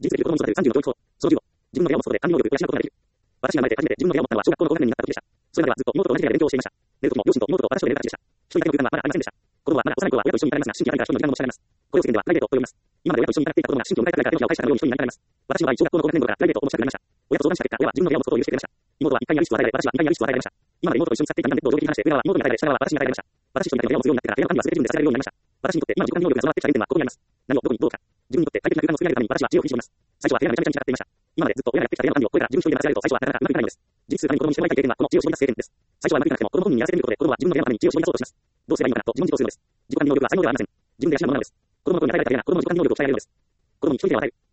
事実的子供を育てる30の教育法。その15、自分の部屋を持つことで管理能力を養うことができる。私が生まれて初めて自分の部屋を持ったのは小学校の高学年になった時でした。それまではずっと妹と同じ部屋で勉強をしていました。寝る時も両親と妹と私と寝る形でした。一人だけの空間はまだありませんでした。子供はまだ幼い頃は親と一緒にいられますが、心機が入ったら人の時間が持ち上がります。これを世間ではプライベートと呼びます。今まで親と一緒にいたっていた子供が心機を迎えたくないから手のひらを返したかのように人になりかねます。私の場合、小学校の高学年頃からプライベートを持ちたくなりました。親と相談した結果、親は自分の部屋を持つことを許してくれました。妹は1階にある室を与えられ、私は2階にある室を与えられました。今まで妹と一緒に使っていたインターネットを上手に話して、上側は妹に与えられ、下側は私に与えられました。私一人だけの部屋を持つようになってから、部屋の管理は全て自分でさせられるようになりました。私にとって今の時間能力が備わってきた原点はここにあります。何をどこにどうか。自分にとって快適な空間を作り上げるために私は知恵を振り絞ります。最初は部屋がめちゃめちゃ散らかっていました。今までずっと親がやってきた部屋の管理をこれから自分一人で任せられると最初はなかなかうまくいかないのです。事実、他に子供にしてもらいたい経験はこの知恵を絞り出す経験です。最初はうまくいかなくても子供本人にやらせてみることで子供は自分の部屋の管理に知恵を絞り出そうとします。どうすればいいのかなと自問自答するのです。自己管理能力は才能ではありません。自分で養うものなのです。子供の頃に与えられた経験が子供の自己管理能力を鍛えられるのです。子供に一人では与える。